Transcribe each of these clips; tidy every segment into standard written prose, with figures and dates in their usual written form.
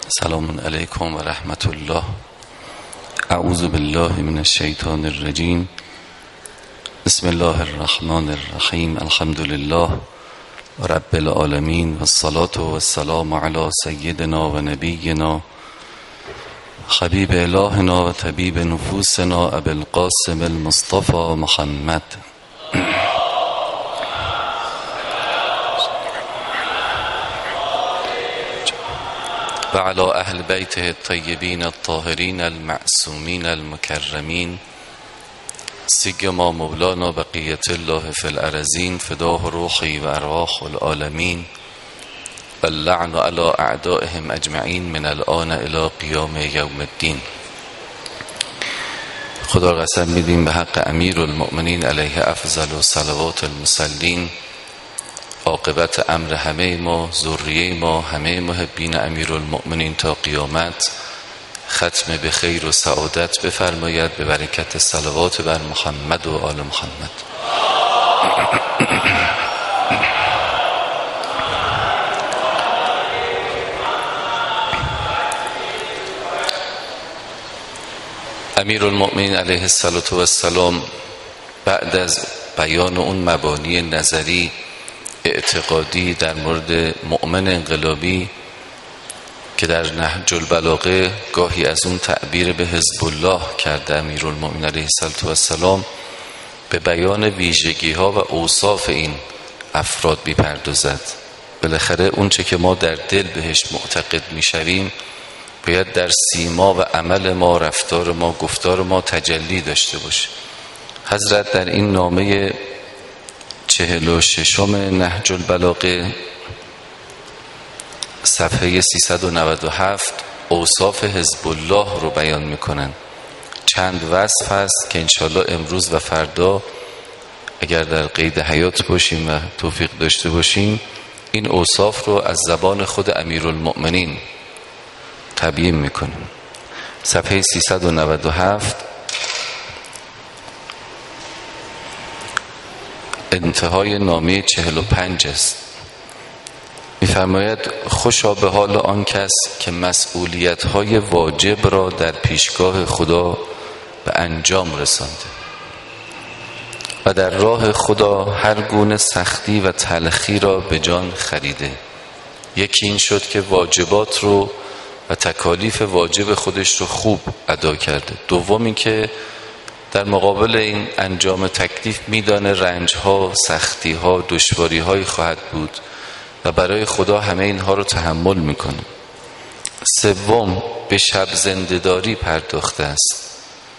سلام علیکم و رحمت الله. اعوذ بالله من الشیطان الرجیم. بسم الله الرحمن الرحیم. الحمد لله رب العالمین و الصلاة و السلام علی سیدنا و نبینا حبیب الهنا و طبیب نفوسنا ابی القاسم المصطفى محمد و علی اهل بیته الطیبین الطاهرین المعصومین المکرمین سیما مولانا بقیة الله فی الارضین فداه روحی و ارواح العالمین و اللعن علی اعدائهم اجمعین من الان الی قیام یوم الدین. خدا قسم میدیم به حق امیرالمؤمنین علیه افضل و صلوات المصلین، عاقبت امر همه ما، ذریه ما، همه محبین امیرالمؤمنین تا قیامت ختم به خیر و سعادت بفرماید به برکت صلوات بر محمد و آل محمد. امیرالمؤمنین علیه السلام بعد از بیان اون مبانی نظری اعتقادی در مورد مؤمن انقلابی که در نهج البلاغه گاهی از اون تعبیر به حزب الله کرده، امیرالمؤمنین علیه السلام به بیان ویژگی ها و اوصاف این افراد میپردازد. بالاخره اون چه که ما در دل بهش معتقد میشویم باید در سیما و عمل ما، رفتار ما، گفتار ما تجلی داشته باشه. حضرت در این نامه 46 نهج البلاغه صفحه 397 اوصاف حزب الله رو بیان میکنن. چند وصف هست که انشالله امروز و فردا اگر در قید حیات باشیم و توفیق داشته باشیم این اوصاف رو از زبان خود امیرالمؤمنین تبیین میکنیم. صفحه 397 انتهای نامه 45 است. می‌فرماید خوشا به حال آن کس که مسئولیت‌های واجب را در پیشگاه خدا به انجام رسانده و در راه خدا هر گونه سختی و تلخی را به جان خریده. یکی این شد که واجبات رو و تکالیف واجب خودش رو خوب ادا کرده. دوم این که در مقابل این انجام تکلیف میدانه رنج‌ها، سختی‌ها، دشواری‌هایی خواهد بود و برای خدا همه اینها رو تحمل میکنه. سوم به شب زنده‌داری پرداخته است.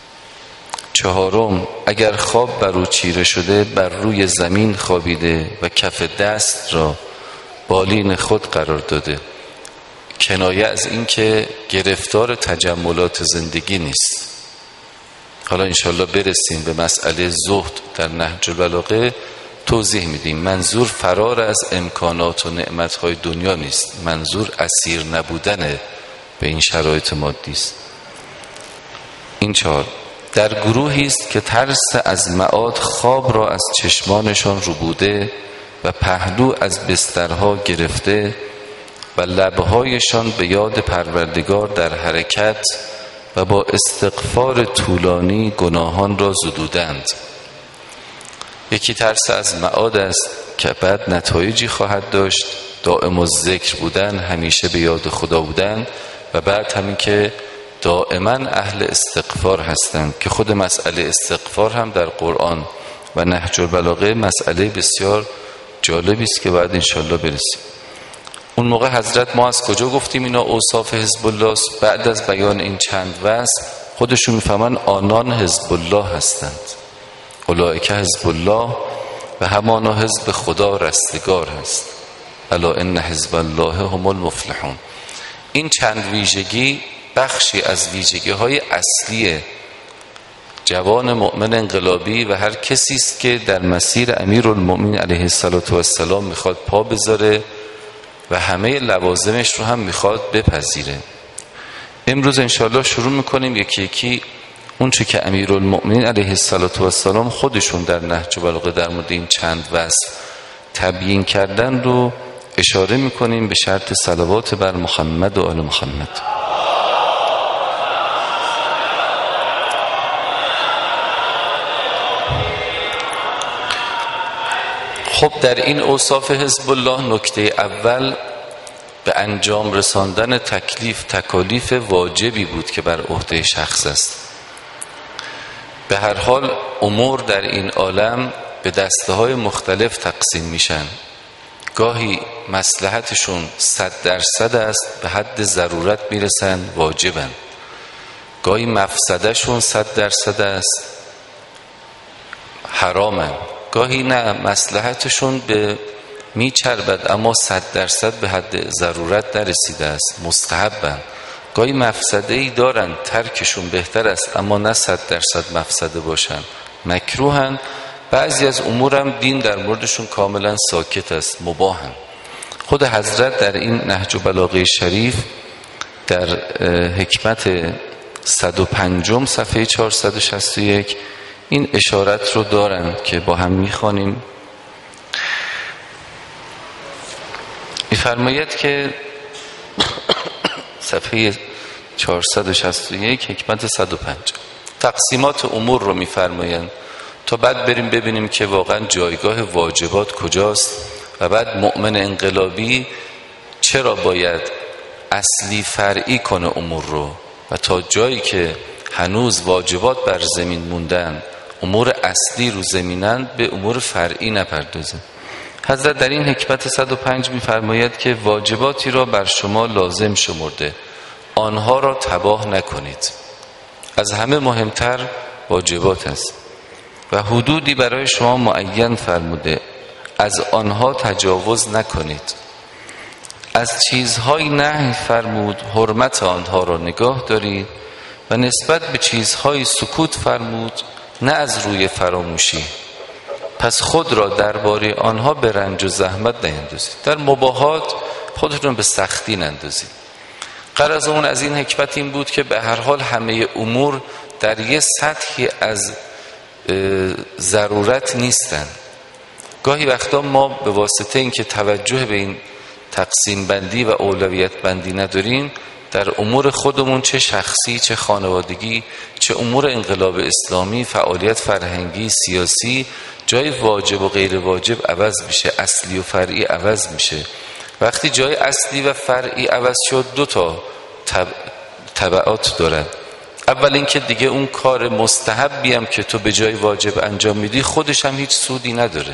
چهارم اگر خواب بر او چیره شده بر روی زمین خوابیده و کف دست را بالین خود قرار داده، کنایه از این که گرفتار تجملات زندگی نیست. حالا انشالله برسیم به مسئله زهد در نهج البلاغه توضیح میدیم. منظور فرار از امکانات و نعمتهای دنیا نیست، منظور اسیر نبودن به این شرایط مادی است. این چهار در گروهی است که ترس از معاد خواب را از چشمانشان ربوده و پهلو از بسترها گرفته و لبهایشان به یاد پروردگار در حرکت و با استغفار طولانی گناهان را زدودند. یکی ترس از معاد است که بعد نتایجی خواهد داشت، دائم الذکر بودن، همیشه به یاد خدا بودن و بعد همین که دائما اهل استغفار هستند که خود مسئله استغفار هم در قرآن و نهج البلاغه مسئله بسیار جالبی است که بعد انشالله برسیم. اون موقع حضرت ما از کجا گفتیم اینا اوصاف حزب الله است؟ بعد از بیان این چند وصف خودشون میفهمن آنان حزب الله هستند. اولئک حزب الله و همانا حزب خدا رستگار هست. الا ان حزب الله هم المفلحون. این چند ویژگی بخشی از ویژگی های اصلی جوان مؤمن انقلابی و هر کسی است که در مسیر امیرالمؤمنین علیه السلام میخواد پا بذاره و همه لوازمش رو هم میخواد بپذیره. امروز انشاءالله شروع میکنیم یکی یکی اون چه که امیرالمؤمنین علیه السلام خودشون در نهج البلاغه در مورد این چند وصف تبیین کردن رو اشاره میکنیم به شرط صلوات بر محمد و آل محمد. خب در این اوصاف حزب الله نکته اول به انجام رساندن تکالیف واجبی بود که بر عهده شخص است. به هر حال امور در این عالم به دسته‌های مختلف تقسیم میشن. گاهی مصلحتشون 100% است، به حد ضرورت میرسن، واجبن. گاهی مفسدشون 100% است، حرامن. گاهی نه، مصلحتشون به میچربد اما 100% به حد ضرورت نرسیده است، مستحبن. گاهی مفسده‌ای دارن، ترکشون بهتر است اما نه 100% مفسده باشن، مکروهن. بعضی از امورم دین در موردشون کاملا ساکت است، مباهن. خود حضرت در این نهج البلاغه شریف در حکمت 105 صفحه 461 این اشارت رو دارن که با هم میخوانیم. میفرماید که صفحه 461 حکمت 105 تقسیمات امور رو میفرمایند تا بعد بریم ببینیم که واقعا جایگاه واجبات کجاست و بعد مؤمن انقلابی چرا باید اصلی فرعی کنه امور رو و تا جایی که هنوز واجبات بر زمین موندن، امور اصلی رو زمینن، به امور فرعی نپردازه. حضرت در این حکمت 105 می‌فرماید که واجباتی را بر شما لازم شمرده، آنها را تباه نکنید. از همه مهمتر واجبات است و حدودی برای شما معین فرموده، از آنها تجاوز نکنید. از چیزهای نهی فرمود، حرمت آنها را نگاه دارید و نسبت به چیزهای سکوت فرمود، نه از روی فراموشی. پس خود را درباره آنها به رنج و زحمت نیندازید. در مباحات خودتون به سختی نندازید. غرض اون از این حکمت این بود که به هر حال همه امور در یه سطحی از ضرورت نیستن. گاهی وقتا ما به واسطه اینکه توجه به این تقسیم بندی و اولویت بندی نداریم، در امور خودمون، چه شخصی چه خانوادگی چه امور انقلاب اسلامی، فعالیت فرهنگی، سیاسی، جای واجب و غیر واجب عوض میشه، اصلی و فرعی عوض میشه. وقتی جای اصلی و فرعی عوض شد، دو تا تبعات داره. اول اینکه دیگه اون کار مستحبی هم که تو به جای واجب انجام میدی خودش هم هیچ سودی نداره.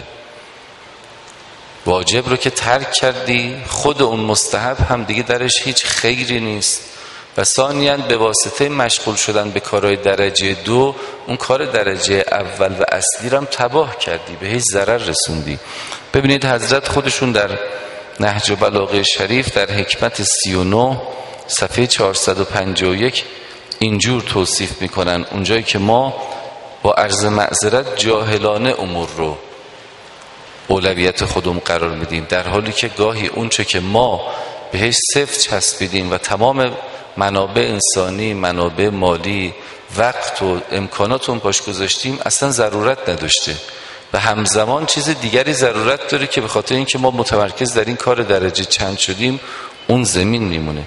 واجب رو که ترک کردی، خود اون مستحب هم دیگه درش هیچ خیری نیست. و ثانیاً به واسطه مشغول شدن به کارهای درجه 2، اون کار درجه اول و اصلی رو هم تباه کردی، به هیچ ضرر رسوندی. ببینید حضرت خودشون در نهج البلاغه شریف در حکمت 39 صفحه 451 اینجور توصیف میکنن، اونجایی که ما با عرض معذرت جاهلانه امور رو اولویت خودمون قرار میدیم، در حالی که گاهی اونچه که ما بهش صفر چسبیدیم و تمام منابع انسانی، منابع مالی، وقت و امکانات اون پاش گذاشتیم اصلا ضرورت نداشته و همزمان چیز دیگری ضرورت داره که به خاطر اینکه ما متمرکز در این کار درجه چند شدیم اون زمین میمونه.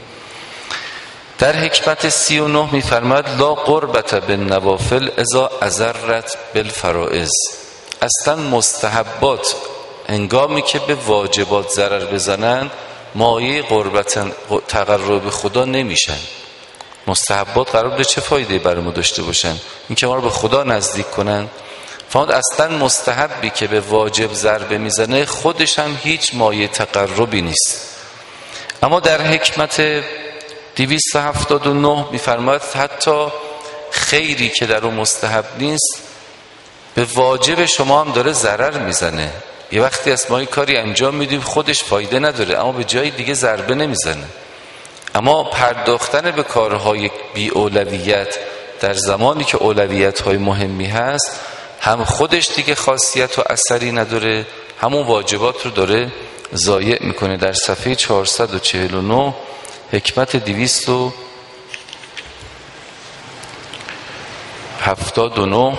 در حکمت 39 میفرماید لا قربت بالنوافل اذا اضرت بالفرائض. اصلا مستحبات هنگامی که به واجبات ضرر بزنن مایه قربت تقرب خدا نمیشن. مستحبات قرار بوده چه فایده برای ما داشته باشن؟ اینکه ما رو به خدا نزدیک کنن. فقط اصلا مستحبی که به واجب ضربه میزنه خودش هم هیچ مایه تقربی نیست. اما در حکمت 279 میفرماید حتی خیری که در اون مستحب نیست به واجب شما هم داره ضرر میزنه. یه وقتی از ما کاری انجام میدیم خودش فایده نداره اما به جای دیگه ضربه نمیزنه. اما پرداختن به کارهای بی اولویت در زمانی که اولویت های مهمی هست، هم خودش دیگه خاصیت و اثری نداره، همون واجبات رو داره ضایع میکنه. در صفحه 449 حکمت 279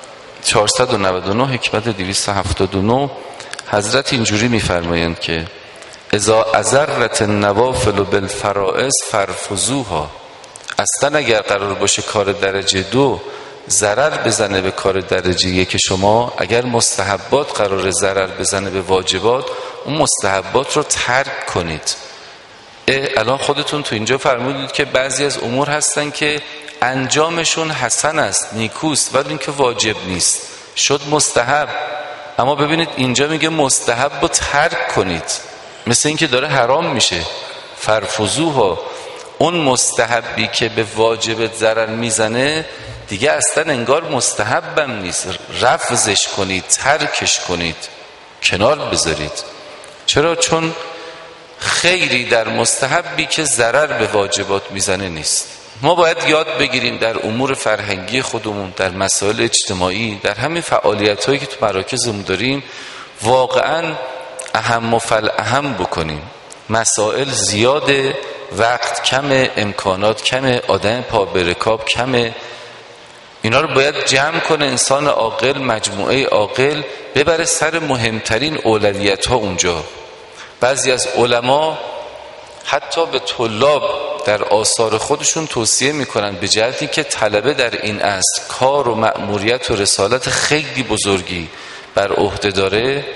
499 حکمت 279 حضرت اینجوری میفرمایند که اذا اضرت النوافل بالفرائض فرفضوها. اصلا اگر قرار باشه کار درجه 2 ضرر بزنه به کار درجه 1 شما، اگر مستحبات قرار ضرر بزنه به واجبات، اون مستحبات رو ترک کنید. الان خودتون تو اینجا فرمودید که بعضی از امور هستن که انجامشون حسن است، نیکوست، ولی این که واجب نیست، شد مستحب. اما ببینید اینجا میگه مستحب رو ترک کنید، مثل این که داره حرام میشه. فرفضوها، اون مستحبی که به واجب ضرر میزنه دیگه اصلا انگار مستحبم نیست، رفضش کنید، ترکش کنید، کنار بذارید. چرا؟ چون خیری در مستحبی که ضرر به واجبات میزنه نیست. ما باید یاد بگیریم در امور فرهنگی خودمون، در مسائل اجتماعی، در همین فعالیت هایی که تو مراکزمون داریم، واقعا اهم و فالاهم بکنیم. مسائل زیاده، وقت کمه، امکانات کمه، آدم پا به رکاب کمه. اینا رو باید جمع کنه انسان عاقل، مجموعه عاقل، ببره سر مهمترین اولویت ها اونجا. بعضی از علما حتی به طلاب در آثار خودشون توصیه میکنن به جهتی که طلبه در این عصر کار و مأموریت و رسالت خیلی بزرگی بر عهده داره،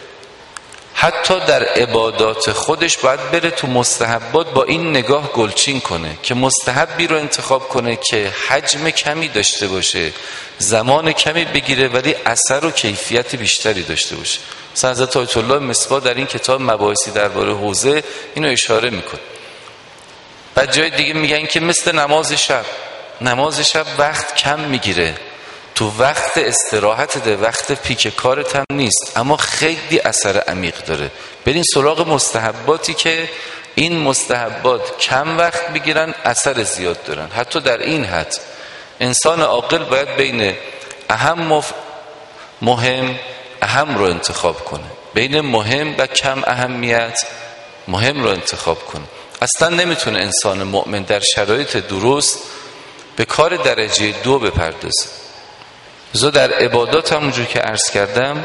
حتی در عبادات خودش باید بره تو مستحبات با این نگاه گلچین کنه که مستحبی رو انتخاب کنه که حجم کمی داشته باشه، زمان کمی بگیره، ولی اثر و کیفیت بیشتری داشته باشه. مثلا حضرت آیت الله مصباح در این کتاب مباحثی درباره حوزه اینو اشاره میکنه. بعد جای دیگه میگن که مثل نماز شب وقت کم میگیره، تو وقت استراحت ده، وقت پیک کارت هم نیست، اما خیلی اثر عمیق داره. برین سراغ مستحباتی که این مستحبات کم وقت بگیرن، اثر زیاد دارن. حتی در این حد انسان عاقل باید بین اهم و مهم اهم رو انتخاب کنه، بین مهم و کم اهمیت مهم رو انتخاب کنه. اصلا نمیتونه انسان مؤمن در شرایط درست به کار درجه 2 بپردازه. در عبادات همونجور که عرض کردم،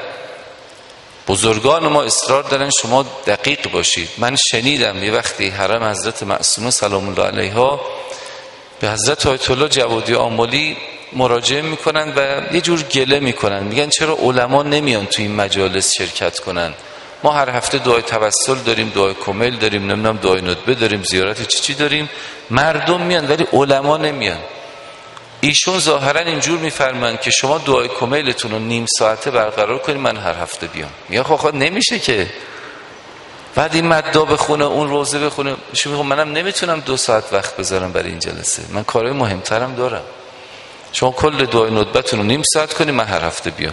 بزرگان ما اصرار دارن شما دقیق باشید. من شنیدم یه وقتی حرم حضرت معصومه سلام الله علیها به حضرت آیت الله جوادی آملی مراجعه میکنن و یه جور گله میکنن، میگن چرا علما نمیان تو این مجالس شرکت کنن؟ ما هر هفته دعای توسل داریم، دعای کمیل داریم، نمیدونم دعای ندبه داریم، زیارت چی داریم، مردم میان ولی علما نمیان. ایشون ظاهرا اینجور میفرمایند که شما دعای کمیلتون رو نیم ساعته برقرار کنید، من هر هفته بیام. میگه خب نمیشه که بعد این مدعا بخونه، اون روزه بخونه. ایشون میگه منم نمیتونم 2 ساعت وقت بذارم برای این جلسه، من کارهای مهمترم دارم. شما کل دعای ندبتون رو نیم ساعت کنید، من هر هفته بیام.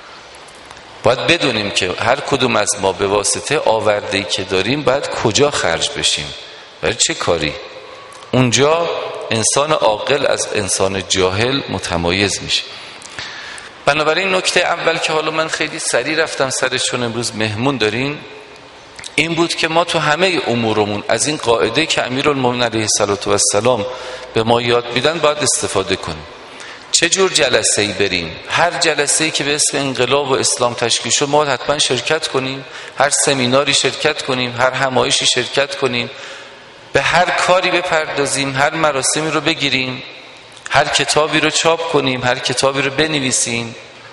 باید بدونیم که هر کدوم از ما به واسطه آورده‌ای که داریم باید کجا خرج بشیم، برای چه کاری. اونجا انسان عاقل از انسان جاهل متمایز میشه. بنابراین نکته اول که حالا من خیلی سریع رفتم سرش چون امروز مهمون دارین، این بود که ما تو همه امورمون از این قاعده که امیرالمومنین علیه السلام به ما یاد میدن باید استفاده کنیم. چه جور جلسه‌ای بریم؟ هر جلسه‌ای که به اسم انقلاب و اسلام تشکیل شد ما حتما شرکت کنیم، هر سمیناری شرکت کنیم، هر همایشی شرکت کنیم، به هر کاری بپردازیم، هر مراسمی رو بگیریم، هر کتابی رو چاپ کنیم، هر کتابی رو بنویسیم.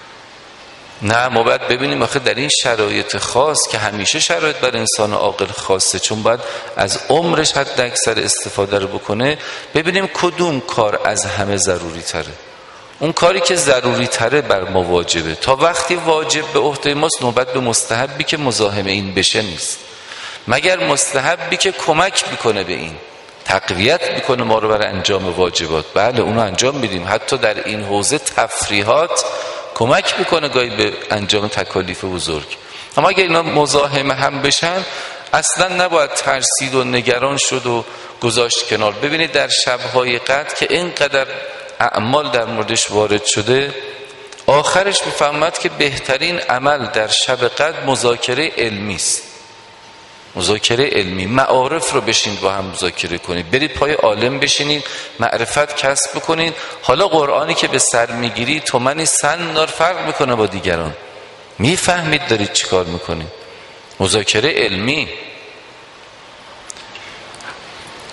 نه، ما باید ببینیم آخه در این شرایط خاص که همیشه شرایط بر انسان عاقل خاصه، چون باید از عمرش حد اکثر استفاده رو بکنه، ببینیم کدوم کار از همه ضروری تره. اون کاری که ضروری تره بر ما واجبه. تا وقتی واجب به عهده ماست نوبت به مستحبی که مزاحم این بشه نیست، مگر مستحبی که کمک میکنه به این، تقویت میکنه ما رو برای انجام واجبات. بله اونو انجام میدیم، حتی در این حوزه تفریحات کمک میکنه گاهی به انجام تکالیف بزرگ. اما اگر اینا مزاحم هم بشن اصلا نباید ترسید و نگران شد و گذاشت کنار. ببینید در شبهای قدر که اینقدر اعمال در موردش وارد شده، آخرش میفهمد که بهترین عمل در شب قدر مذاکره علمی است. مذاکره علمی، معارف رو بشینید با هم مذاکره کنید، برید پای عالم بشینید، معرفت کسب بکنید. حالا قرآنی که به سر میگیری تومنی سنار فرق میکنه با دیگران، میفهمید دارید چی کار میکنید. مذاکره علمی.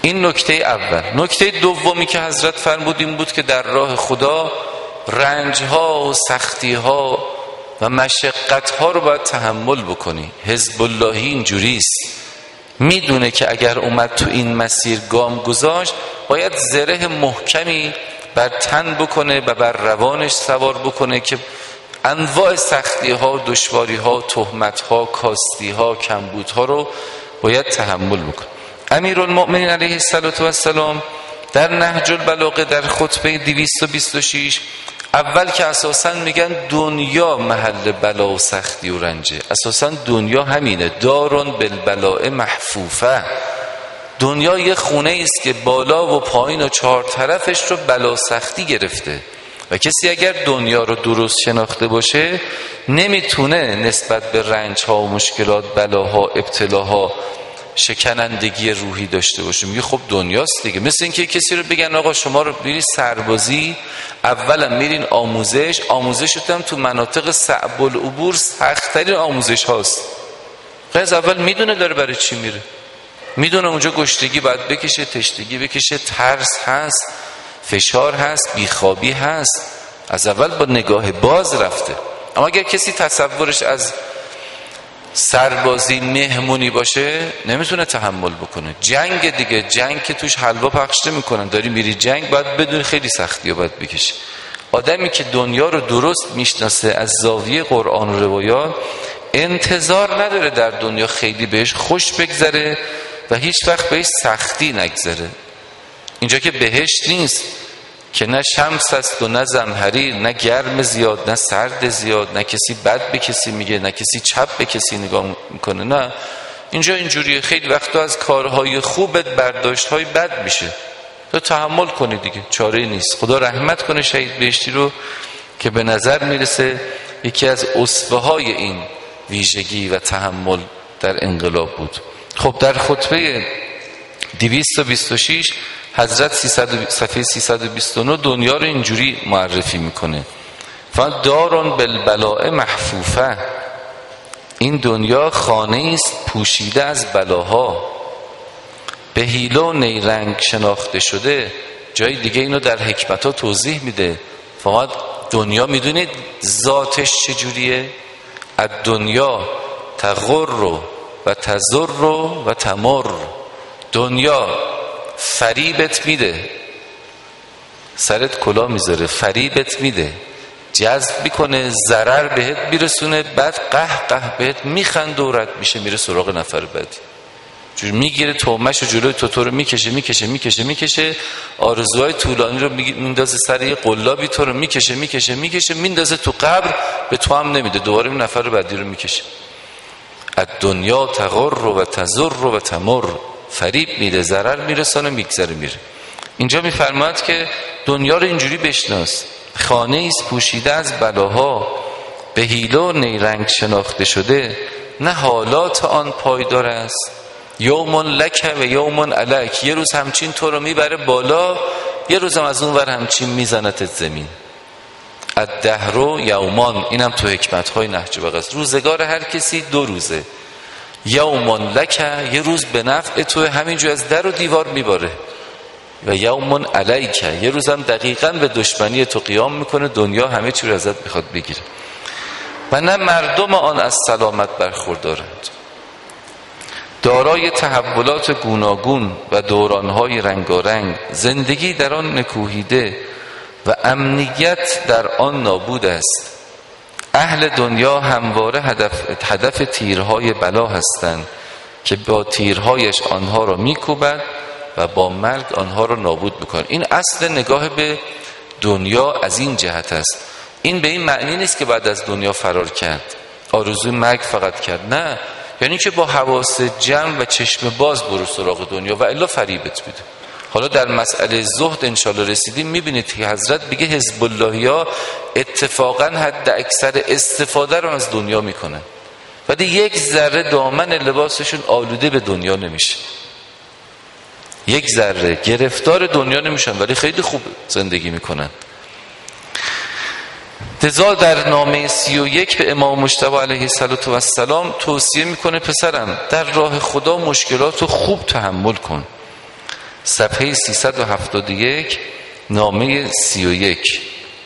این نکته اول. نکته دومی که حضرت فرمود این بود که در راه خدا رنجها و سختیها و مشقتها رو باید تحمل بکنی. حزب اللهی اینجوریست، میدونه که اگر اومد تو این مسیر گام گذاشت باید زره محکمی بر تن بکنه و بر روانش سوار بکنه که انواع سختیها، دشواریها، تهمتها، کاستیها، کمبودها رو باید تحمل بکنه. امیرالمؤمنین علیه السلام در نهج البلاغه در خطبه 226 اول که اساساً میگن دنیا محل بلا و سختی و رنجه. اساساً دنیا همینه، دارون بالبلاء محفوفه. دنیا یه خونه است که بالا و پایین و چهار طرفش رو بلا سختی گرفته و کسی اگر دنیا رو درست شناخته باشه نمیتونه نسبت به رنجها و مشکلات، بلاها، ابتلاها، شکنندگی روحی داشته باشه. میگه خب دنیاست دیگه. مثل اینکه کسی رو بگن آقا شما رو برید سربازی، اولا میرین آموزشت هم تو مناطق صعب العبور سخت‌ترین آموزش هاست. از اول میدونه داره برای چی میره، میدونه اونجا گشتگی باید بکشه، تشنگی بکشه، ترس هست، فشار هست، بیخوابی هست. از اول با نگاه باز رفته. اما اگر کسی تصورش از سربازی مهمونی باشه نمیتونه تحمل بکنه. جنگ دیگه، جنگ که توش حلوا پخش نمیکنن، داری میری جنگ باید بدون خیلی سختی باید بکشی. آدمی که دنیا رو درست میشناسه از زاویه قرآن و روایات انتظار نداره در دنیا خیلی بهش خوش بگذره و هیچ وقت بهش سختی نگذره. اینجا که بهشت نیست که نه شمس است و نه زمهریر، نه گرم زیاد نه سرد زیاد، نه کسی بد به کسی میگه نه کسی چپ به کسی نگاه میکنه. نه، اینجا اینجوریه. خیلی وقتا از کارهای خوبت برداشتهای بد میشه، تو تحمل کنی دیگه، چاره نیست. خدا رحمت کنه شهید بهشتی رو که به نظر میرسه یکی از اسوه های این ویژگی و تحمل در انقلاب بود. خب در خطبه 226 حضرت صفحه 329 دنیا رو اینجوری معرفی میکنه: فدارون بالبلاء محفوفه. این دنیا خانه است پوشیده از بلاها، به حیله و نیرنگ شناخته شده. جای دیگه اینو در حکمت‌ها توضیح میده. فقط دنیا میدونید ذاتش چجوریه؟ الدنیا تغر و تزر و تمر. دنیا فریبت میده، سرت کلا میذاره، فریبت میده، جذب میکنه، ضرر بهت میرسونه، بعد قه بهت میخنده و رد میشه، میره سراغ نفر بعدی. جور میگیره تومش و جلوی تو رو میکشه، آرزوهای طولانی رو میندازه سر یه قلابی، تو رو میکشه میندازه تو قبر، به تو هم نمیده، دوباره این نفر بعدی رو میکشه. الدنیا تغر و تزر و تمر. فریب میده، ضرر میرسانه، میگذره میره. اینجا میفرماید که دنیا رو اینجوری بشناس: خانه ایست پوشیده از بلاها، به حیله و نیرنگ شناخته شده، نه حالات آن پایدار است. یوم لک و یوم علیک. یه روز همچین تو رو میبره بالا، یه روز هم از اون ور همچین میزنتت زمین. الدهر یومان. اینم تو حکمت‌های نهج البلاغه. روزگار هر کسی 2 روزه. یوم لک، یه روز به نفع تو همینجور از در و دیوار میباره، و یوم علیک، یه روز هم دقیقاً به دشمنی تو قیام میکنه، دنیا همه چی رو ازت میخواد بگیره. و نه مردم آن از سلامت برخوردارند، دارای تحولات گوناگون و دورانهای رنگارنگ، زندگی در آن نکوهیده و امنیت در آن نابود است. اهل دنیا همواره هدف تیرهای بلا هستند که با تیرهایش آنها را میکوبد و با مرگ آنها را نابود میکنه. این اصل نگاه به دنیا از این جهت است. این به این معنی نیست که بعد از دنیا فرار کرد، آرزوی مرگ فقط کرد. نه، یعنی که با حواس جمع و چشم باز برو سراغ دنیا و الا فریبت میده. حالا در مسئله زهد انشالله رسیدیم، میبینید که حضرت بگه حزب اللهی ها اتفاقا حد اکثر استفاده رو از دنیا میکنن، ولی یک ذره دامن لباسشون آلوده به دنیا نمیشه، یک ذره گرفتار دنیا نمیشن، ولی خیلی خوب زندگی میکنن. لذا در نامه 31 به امام مجتبی علیه السلام توصیه میکنه: پسرم در راه خدا مشکلات رو خوب تحمل کن، صفحه 371 نامه 31.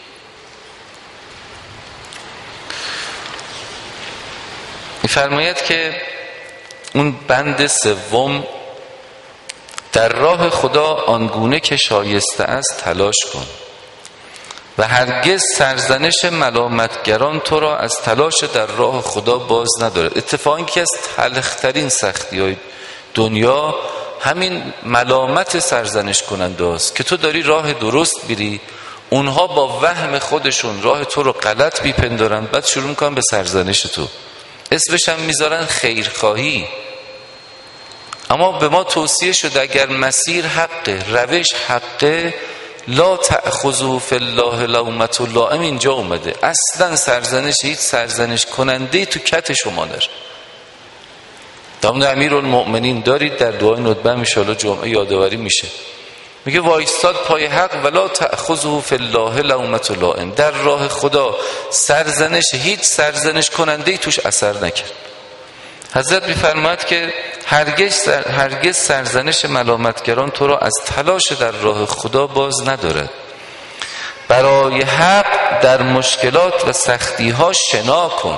می‌فرماید که اون بند سوم، در راه خدا آنگونه که شایسته است تلاش کن و هرگز سرزنش ملامتگران تو را از تلاش در راه خدا باز ندارد. اتفاقاً که از تلخ‌ترین سختی‌های دنیا همین ملامت سرزنش کننده است که تو داری راه درست میری، اونها با وهم خودشون راه تو رو غلط میپندارن، بعد شروع میکنن به سرزنش تو، اسمش هم میذارن خیرخواهی. اما به ما توصیه شده اگر مسیر حقه، روش حقه، لا تأخذه فی الله لومة لائم اینجا اومده. اصلا سرزنش، هیچ سرزنش کننده تو کت شما داره. دامن امیرالمؤمنین دارید در دعای ندبه ان شاءالله جمعه یادآوری میشه، میگه وایستاد پای حق ولا تأخذه فی الله لومة لائم، در راه خدا سرزنش، هیچ سرزنش کننده توش اثر نکرد. حضرت میفرماید که هرگز سرزنش ملامتگران تو را از تلاش در راه خدا باز ندارد. برای حق در مشکلات و سختی ها شنا کن.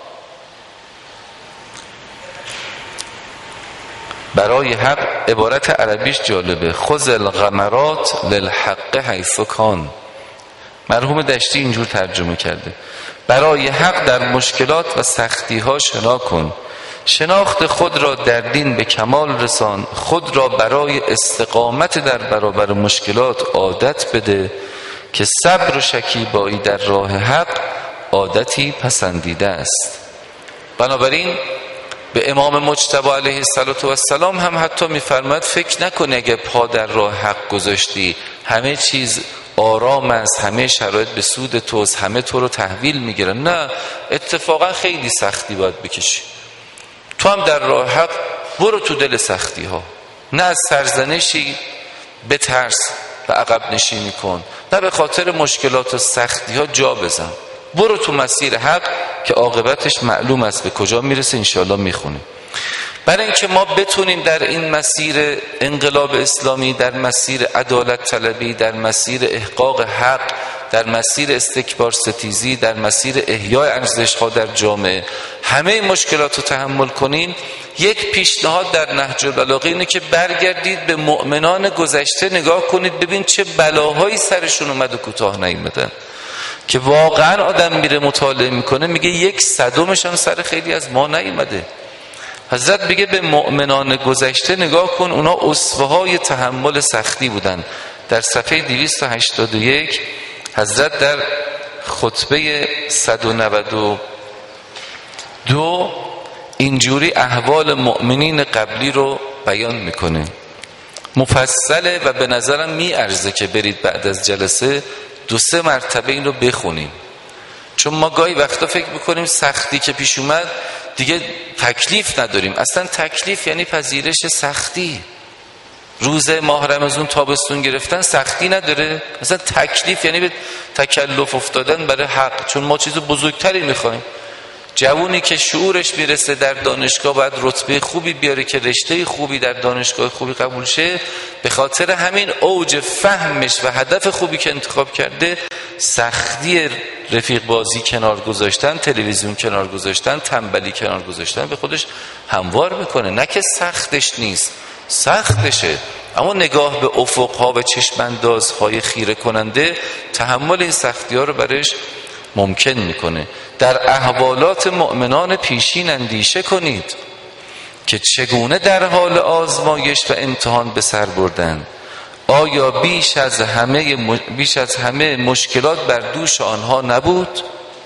برای حق عبارت عربیش جالبه، خذ الغمرات للحق حیث کان. مرحوم دشتی اینجور ترجمه کرده، برای حق در مشکلات و سختی ها شنا کن، شناخت خود را در دین به کمال رسان، خود را برای استقامت در برابر مشکلات عادت بده که صبر و شکیبایی در راه حق عادتی پسندیده است. بنابراین به امام مجتبی علیه السلام هم حتی میفرماید فکر نکنی اگه پا در راه حق گذاشتی همه چیز آرام است، همه شرایط به سود توست، همه تو رو تحویل میگیرن. نه، اتفاقا خیلی سختی باید بکشی. تو هم در راه حق برو تو دل سختی ها، نه از سرزنشی بترس و عقب نشینی کن، نه به خاطر مشکلات و سختی ها جا بزن، برو تو مسیر حق که عاقبتش معلوم است به کجا میرسه. انشاءالله میخونیم. برای اینکه ما بتونیم در این مسیر انقلاب اسلامی، در مسیر عدالت طلبی، در مسیر احقاق حق، در مسیر استکبار ستیزی، در مسیر احیای ارزش‌ها در جامعه همه مشکلات رو تحمل کنیم، یک پیشنهاد در نهج البلاغه اینه که برگردید به مؤمنان گذشته نگاه کنید، ببین چه بلاهایی سرشون اومد و کوتاه نیومدن. که واقعا آدم میره مطالعه میکنه میگه 1/100 هم سر خیلی از ما نیومده. حضرت بگه به مؤمنان گذشته نگاه کن، اونا اسوه های تحمل سختی بودن. در صفحه 281 حضرت در خطبه 192 اینجوری احوال مؤمنین قبلی رو بیان میکنه، مفصله و به نظرم میارزه که برید بعد از جلسه 2-3 مرتبه این رو بخونیم. چون ما گاهی وقتا فکر میکنیم سختی که پیش اومد دیگه تکلیف نداریم. اصلا تکلیف یعنی پذیرش سختی. روز ماه رمضان تابستون گرفتن سختی نداره. اصلا تکلیف یعنی به تکلف افتادن برای حق، چون ما چیز بزرگتری میخوایم. جوونی که شعورش میرسه در دانشگاه باید رتبه خوبی بیاره که رشته خوبی در دانشگاه خوبی قبول شه، به خاطر همین اوج فهمش و هدف خوبی که انتخاب کرده سختی رفیق بازی کنار گذاشتن، تلویزیون کنار گذاشتن، تنبلی کنار گذاشتن به خودش هموار میکنه. نه که سختش نیست، سختشه، اما نگاه به افقها و چشماندازهای خیره کننده تحمل این سختی ها رو برش ممکن میکنه. در احوالات مؤمنان پیشین اندیشه کنید که چگونه در حال آزمایش و امتحان به سر بردند. آیا بیش از همه مشکلات بر دوش آنها نبود؟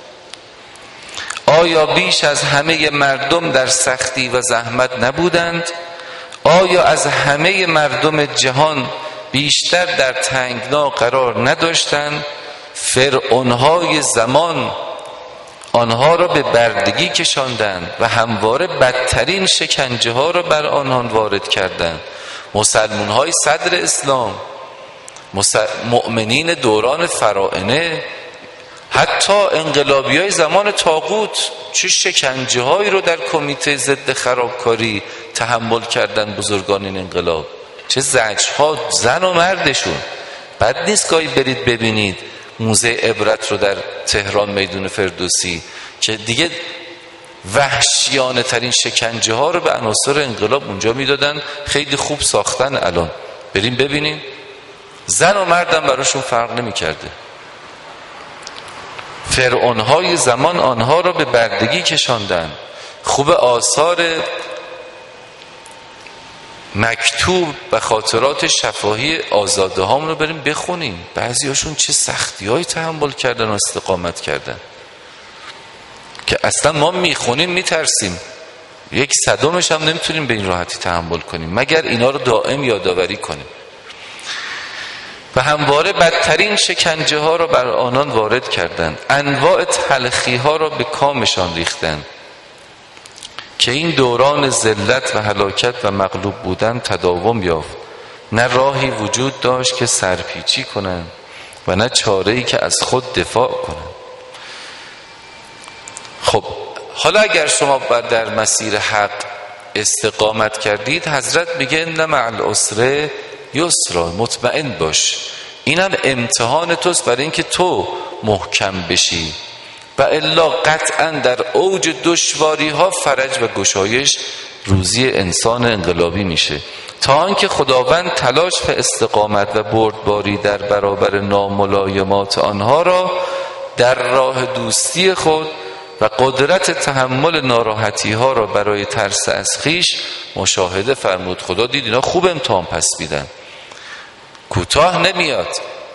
آیا بیش از همه مردم در سختی و زحمت نبودند؟ آیا از همه مردم جهان بیشتر در تنگنا قرار نداشتند؟ فرعونهای زمان آنها را به بردگی کشاندند و همواره بدترین شکنجه ها را بر آنان وارد کردند. مسلمان های صدر اسلام، مؤمنین دوران فراعنه، حتی انقلابی های زمان طاغوت چه شکنجه هایی رو در کمیته ضد خرابکاری تحمل کردن بزرگان این انقلاب. چه زجرها، زن و مردشون. بد نیست گاهی برید ببینید موزه عبرت رو در تهران میدون فردوسی که دیگه وحشیانه ترین شکنجه ها رو به عناصر انقلاب اونجا میدادن، خیلی خوب ساختن. الان بریم ببینیم، زن و مردم براشون فرق نمی کرده. فرعونهای زمان آنها را به بردگی کشاندن. خوب آثار مکتوب و خاطرات شفاهی آزاده هام رو بریم بخونیم. بعضی هاشون چه سختی های تحمل کردن و استقامت کردن که اصلا ما میخونیم میترسیم، 1/100 هم نمیتونیم به این راحتی تحمل کنیم مگر اینا رو دائم یادآوری کنیم. و همواره بدترین شکنجه ها را بر آنان وارد کردند، انواع تلخی ها را به کامشان ریختند که این دوران ذلت و هلاکت و مغلوب بودن تداوم یافت. نه راهی وجود داشت که سرپیچی کنند و نه چاره‌ای که از خود دفاع کنند. خب حالا اگر شما در مسیر حق استقامت کردید، حضرت میگه ان مع العسر یسرا، مطمئن باش، اینم امتحان توست برای اینکه تو محکم بشی و الا قطعا در اوج دشواری ها فرج و گشایش روزی انسان انقلابی میشه، تا آنکه خداوند تلاش و استقامت و بردباری در برابر ناملایمات آنها را در راه دوستی خود و قدرت تحمل ناراحتی ها را برای ترس از خیش مشاهده فرمود. خدا دید اینا خوب امتحان پس میدن، کوتاه نمیاد.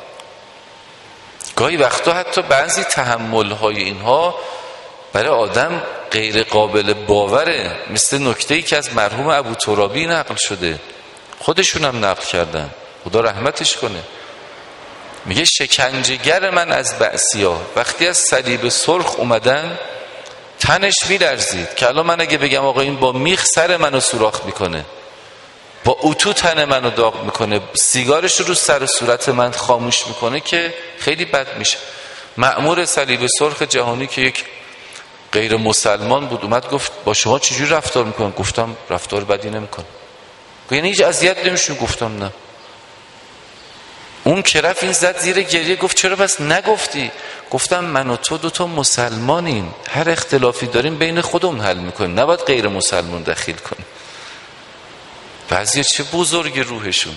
گاهی وقتا حتی بعضی تحمل های اینها برای آدم غیر قابل باوره، مثل نکته‌ای که از مرحوم ابو ترابی نقل شده، خودشون هم نقل کردن، خدا رحمتش کنه. میگه شکنجهگر من از بعثی‌ها وقتی از صلیب سرخ اومدن تنش میلرزید که الان من اگه بگم آقا این با میخ سر منو سوراخ میکنه، با اتو تن منو داغ میکنه، سیگارش رو سر صورت من خاموش میکنه، که خیلی بد میشه. مأمور صلیب سرخ جهانی که یک غیر مسلمان بود اومد گفت با شما چجوری رفتار میکنن؟ گفتم رفتار بدی نمیکنه. یعنی هیچ اذیت نمیشون؟ گفتم نه. اون که رفت این زد زیر گریه، گفت چرا پس نگفتی؟ گفتم من و تو دوتا مسلمانیم، هر اختلافی داریم بین خودمون حل میکنیم، نباید غیر مسلمان دخیل کنیم. بعضی چه بزرگ روحشون.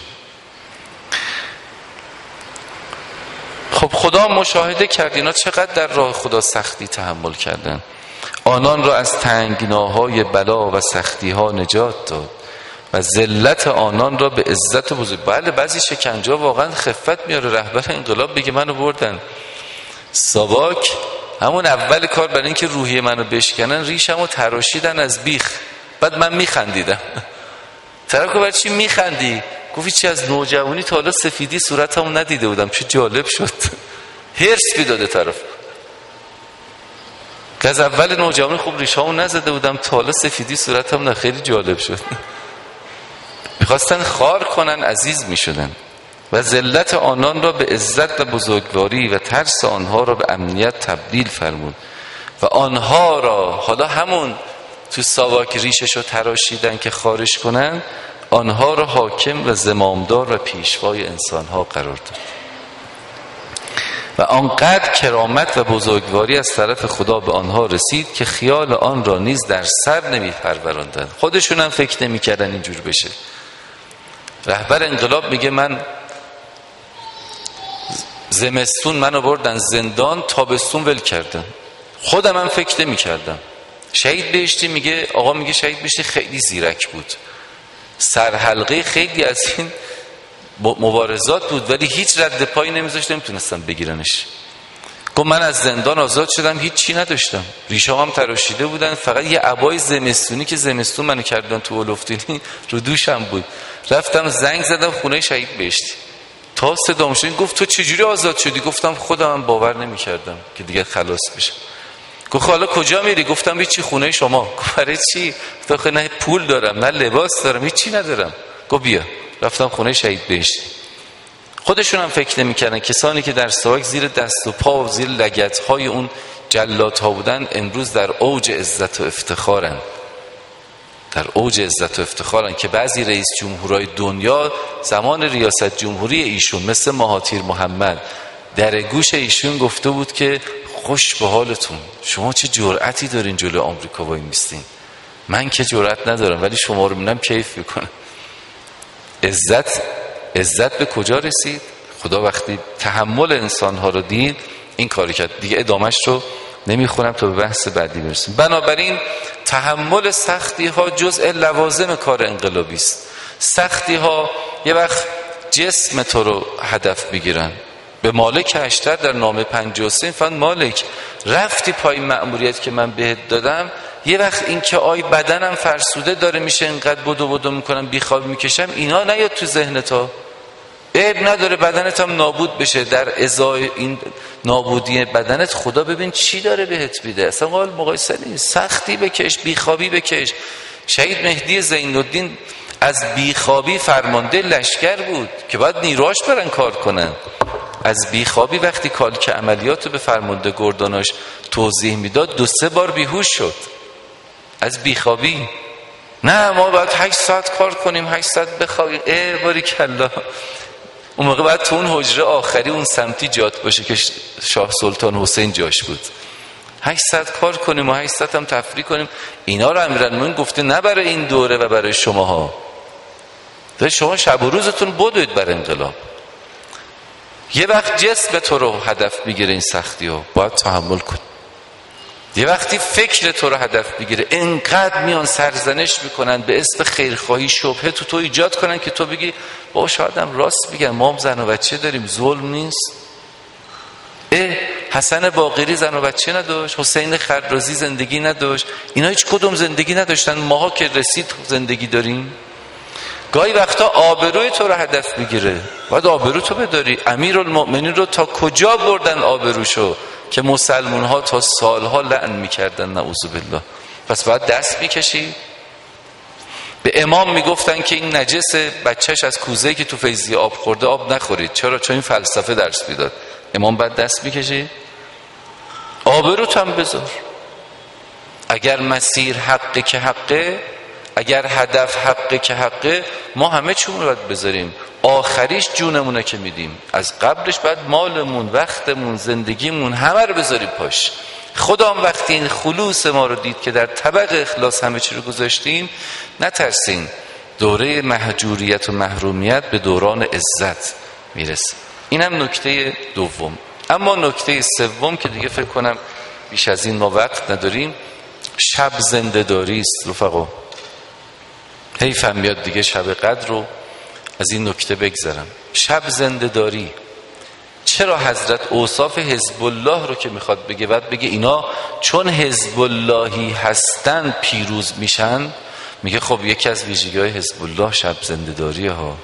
خب خدا مشاهده کرد اینا چقدر در راه خدا سختی تحمل کردن، آنان را از تنگناهای بلا و سختی ها نجات داد و ذلت آنان را به عزت بزرگ. بله بعضی شکنجه واقعا خفت میاره. رهبر انقلاب بگه منو بردن ساواک، همون اول کار برای اینکه روحیه منو بشکنن ریشمو تراشیدن از بیخ، بعد من میخندیدم. طرف که برای چی میخندی؟ گفتی چی از نوجوانی تا حالا سفیدی صورتمو ندیده بودم، چه جالب شد. هرس بیداده طرف که از اول نوجوانی خوب ریشامو نزده بودم تا حالا سفیدی صورتم نه، خیلی جالب شد. میخواستن خار کنن، عزیز میشدن. و ذلت آنان را به عزت و بزرگواری و ترس آنها را به امنیت تبدیل فرمود و آنها را، حالا همون تو ساواک ریششو تراشیدن که خارش کنن، آنها را حاکم و زمامدار و پیشوای انسانها قرار داد و آنقدر کرامت و بزرگواری از طرف خدا به آنها رسید که خیال آن را نیز در سر نمی پروراندند. خودشون هم فکر نمی کردن اینجور بشه. رهبر انقلاب میگه من زمستون منو بردن زندان، تابستون ول کردن، خودم هم فکر نمی کردم. شهید بهشتی میگه، آقا میگه شهید بهشتی خیلی زیرک بود، سرحلقه خیلی از این مبارزات بود ولی هیچ رد پایی نمیذاشت، نمیتونستم بگیرنش. گفت من از زندان آزاد شدم هیچ چی نداشتم، ریشام هم تراشیده بودن، فقط یه عبای زمستونی که زمستون منو کردن تو اولفتینی رو دوشم بود. رفتم زنگ زدم خونه شهید بهشتی، تا صدام شد. گفت تو چجوری آزاد شدی؟ گفتم خودم هم باور نمی‌کردم که دیگه خلاص بشم. گفت حالا کجا میری؟ گفتم هیچی، خونه شما. گفت برای چی؟ گفتم نه پول دارم نه لباس دارم، هیچی ندارم. گفت بیا. رفتم خونه شهید بهشتی. خودشون هم فکر نمی‌کردن کسانی که در ساواک زیر دست و پا و زیر لگدهای اون جلادها بودن امروز در اوج عزت و افتخارن. در اوج عزت و افتخارن که بعضی رئیس جمهورهای دنیا زمان ریاست جمهوری ایشون مثل مهاتیر محمد در گوش ایشون گفته بود که خوش به حالتون، شما چه جرأتی دارین جلوی آمریکا وای میستین، من که جرأت ندارم ولی شما رو میبینم کیف میکنم. عزت به کجا رسید؟ خدا وقتی تحمل انسانها رو دید این کاری کرد. دیگه ادامهش رو نمیخونم تا به بحث بعدی برسیم. بنابراین تحمل سختی ها جزء لوازم کار انقلابی است. سختی ها یه وقت جسم تو رو هدف میگیرن. به مالک اشتر در نامه 53 فن مالک رفتی پای مأموریت که من بهت دادم، یه وقت این که آی بدنم فرسوده داره میشه اینقدر بدو میکنم بیخواب میکشم، اینا نیاد تو ذهنتا. عیب نداره بدنت هم نابود بشه، در ازای این نابودی بدنت خدا ببین چی داره بهت میده. اصلا قابل مقایسه نیست. سختی بکش، بیخوابی بکش. شهید مهدی زین‌الدین از بیخوابی فرمانده لشکر بود که باید نیروهاش برن کار کنن. از بیخوابی وقتی کالک عملیات به فرمانده گرداناش توضیح میداد 2-3 بار بیهوش شد از بیخوابی. نه ما باید 8 ساعت کار کنیم، 8 ساعت بخوابیم. باریکلا. اون موقع باید تو اون حجره آخری اون سمتی جات باشه که شاه سلطان حسین جاش بود. 8 ساعت کار کنیم و 8 ساعت هم تفریح کنیم. اینا رو امیرالمومنین گفته نه برای این دوره و برای شماها. شما شب و روزتون بدوید بر انقلاب. یه وقت جسم تو رو هدف میگیره این سختی ها، باید تحمل کن. یه وقتی فکر تو رو هدف بگیره انقدر میان سرزنش میکنن به اسم خیرخواهی شبهه تو ایجاد کنن که تو بگی بابا شاید هم راست میگن، ما هم زن و بچه داریم، ظلم نیست. حسن باقری زن و بچه نداشت، حسین خرازی زندگی نداشت، اینا هیچ کدوم زندگی نداشتن، ماها که رسید زندگی داریم. گاهی وقتا آبروی تو رو هدف میگیره، باید آبرو تو بداری. امیرالمؤمنین رو تا کجا بردن آبروشو که مسلمان ها تا سالها لعن میکردن، نعوذ بالله. پس باید دست میکشی. به امام میگفتن که این نجسه، بچهش از کوزه‌ای که تو فیضی آب خورده آب نخورید. چرا؟ چون این فلسفه درس میداد. امام باید دست میکشی. آبروت هم بذار. اگر مسیر حقه که حقه، اگر هدف حقه که حقه، ما همه چون رو باید بذاریم. آخریش جونمونه که میدیم، از قبلش باید مالمون، وقتمون، زندگیمون همه رو بذاریم پاش. خدا هم وقتی این خلوص ما رو دید که در طبق اخلاص همه چی رو گذاشتیم، نترسین، دوره مهجوریت و محرومیت به دوران عزت میرسه. اینم نکته دوم. اما نکته سوم که دیگه فکر کنم بیش از این ما وقت نداریم، شب زنده داری است رفقا. حیف هم بیاد دیگه شب قدر رو از این نکته بگذرم. شب زنده داری. چرا حضرت اوصاف حزب الله رو که میخواد بگه بعد بگه اینا چون حزب اللهی هستن پیروز میشن؟ میگه خب یکی از ویژگی‌های حزب الله شب زنده داریه ها.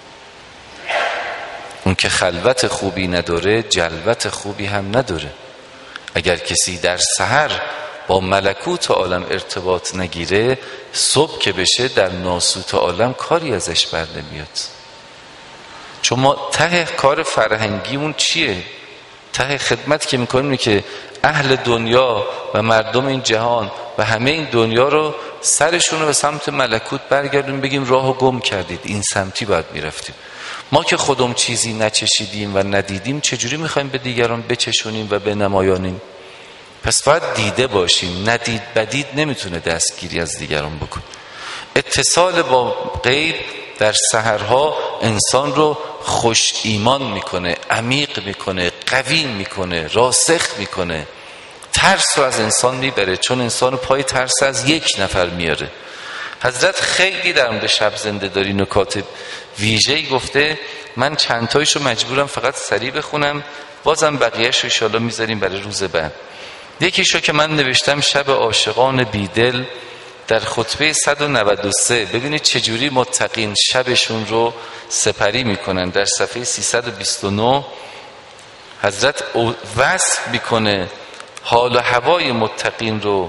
اون که خلوت خوبی نداره جلوت خوبی هم نداره. اگر کسی در سحر با ملکوت عالم ارتباط نگیره، صبح که بشه در ناسوت عالم کاری ازش بر نمیاد. چون ما ته کار فرهنگیمون چیه؟ ته خدمت که میکنیم اینه که اهل دنیا و مردم این جهان و همه این دنیا رو سرشون رو به سمت ملکوت برگردیم، بگیم راهو گم کردید، این سمتی باید میرفتیم. ما که خودم چیزی نچشیدیم و ندیدیم چجوری میخوایم به دیگران بچشونیم و بنمایانیم؟ پس باید دیده باشیم. ندید بدید نمیتونه دستگیری از دیگران بکن. اتصال با غیب در سحرها انسان رو خوش ایمان میکنه، عمیق میکنه، قوی میکنه، راسخ میکنه. ترس رو از انسان میبره، چون انسان پای ترس از یک نفر میاره. حضرت خیلی در مورد شب زنده داری نکات ویژه‌ای گفته. من چند تایشو مجبورم فقط سریع بخونم، بازم بقیه‌شو ان شاءالله میذاریم برای روز بعد. یکیشو که من نوشتم شب عاشقان بیدل در خطبه 193. ببینید چجوری متقین شبشون رو سپری میکنن. در صفحه 329 حضرت وصف میکنه حال و هوای متقین رو.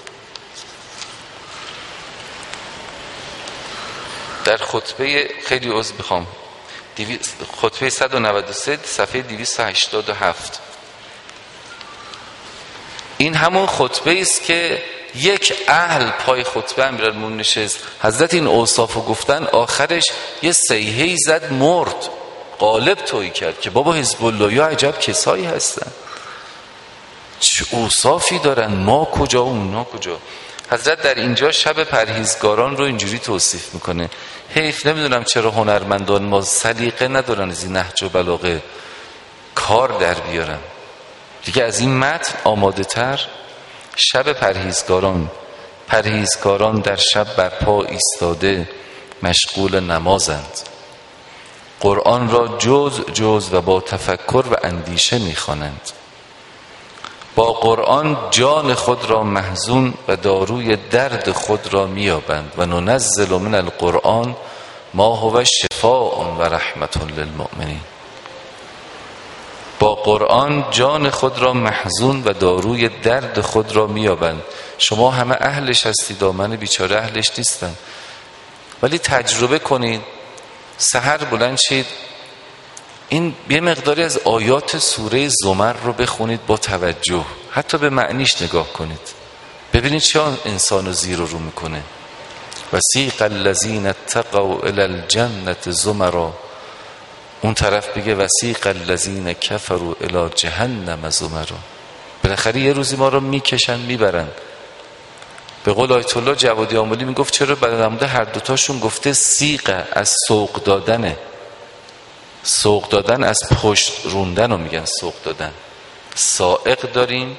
در خطبه خیلی عذر بخوام، خطبه 193 صفحه 287. این همون خطبه است که یک اهل پای خطبه امیرالمومنین نشست، حضرت این اوصافو گفتن، آخرش یه صیحه‌ای زد مرد، قالب تویی کرد که بابا حزب الله یا عجب کسایی هستن، چه اوصافی دارن، ما کجا اونا کجا. حضرت در اینجا شب پرهیزگاران رو اینجوری توصیف میکنه. حیف نمیدونم چرا هنرمندان ما سلیقه ندارن از این نهج و بلاغه کار در بیارن دیگه. از این متن آماده تر شب پرهیزگاران در شب برپا ایستاده مشغول نمازند، قرآن را جز و با تفکر و اندیشه میخوانند، با قرآن جان خود را محزون و داروی درد خود را میابند و ننزل من القرآن ما هو شفاء و رحمت للمؤمنین. با قرآن جان خود را محزون و داروی درد خود را میابند. شما همه اهلش هستید، من بیچاره اهلش نیستم، ولی تجربه کنید، سحر بلند شید، این یه مقداری از آیات سوره زمر رو بخونید با توجه، حتی به معنیش نگاه کنید، ببینید چه انسان رو زیر و رو میکنه. وسیق الذین اتقوا الی الجنة زمرا، اون طرف بگه وسیق الذین کفروا الی جهنم زمرا. بالاخره یه روزی ما رو میکشن میبرن. به قول آیت الله جوادی آملی میگفت چرا بدنموده هر دوتاشون گفته سیقه، از سوق دادنه، سوق دادن از پشت روندن رو میگن سوق دادن. سائق داریم،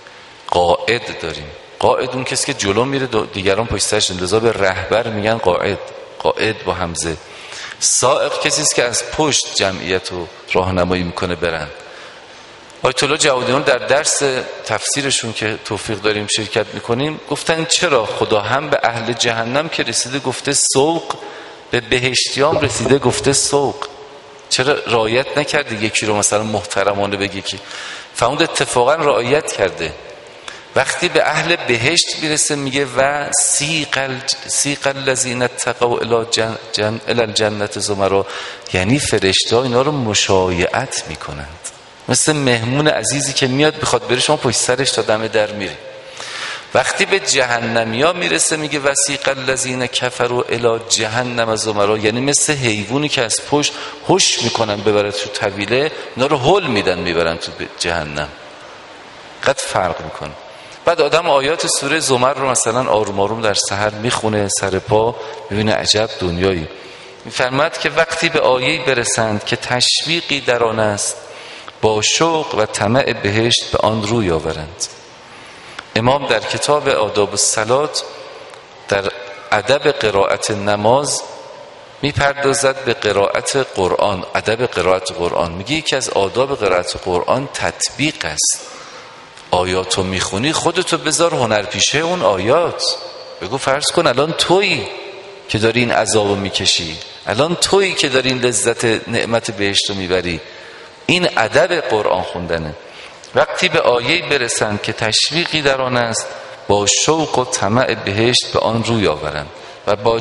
قائد داریم. قائد اون کسی که جلو میره دیگران پشت سرش، لذا به رهبر میگن قائد، قائد با همزه. سائق کسی است که از پشت جمعیت رو راهنمایی میکنه برن. آیت الله جوادیان در درس تفسیرشون که توفیق داریم شرکت میکنیم گفتن چرا خدا هم به اهل جهنم که رسیده گفته سوق، به بهشتیام رسیده گفته سوق؟ چرا رعایت نکرده یکی رو مثلا محترمانه بگی که فرمود اتفاقا رعایت کرده. وقتی به اهل بهشت میرسه میگه و سیق الذین اتقوا الی الجنة زمرا، یعنی فرشته‌ها اینا رو مشایعت میکنند، مثل مهمون عزیزی که میاد بخواد بره شما پشت سرش تا دم در میره. وقتی به جهنمیا میرسه میگه وسیق الذین کفروا الی جهنم زمرا، یعنی مثل حیوانی که از پشت هوش میکنن ببره تو طویله، اینا رو هول میدن میبرن تو جهنم. قد فرق میکنه. بعد آدم آیات سوره زمر رو مثلا آروم آروم در سحر میخونه سر پا، میبینه عجب دنیایی. میفرماد که وقتی به آیه‌ای برسند که تشویقی در آن است، با شوق و طمع بهشت به آن روی آورند. امام در کتاب آداب الصلات در ادب قرائت نماز میپردازد به قرائت قرآن، ادب قرائت قرآن. میگه یکی از آداب قرائت قرآن تطبیق است. آیاتو میخونی خودتو بذار هنرپیشه اون آیات. بگو فرض کن الان تویی که داری این عذابو میکشی، الان تویی که داری این لذت نعمت بهشتو میبری. این ادب قرآن خوندنه. وقتی به آیه‌ای برسند که تشویقی در آن است، با شوق و طمع بهشت به آن روی آورند و با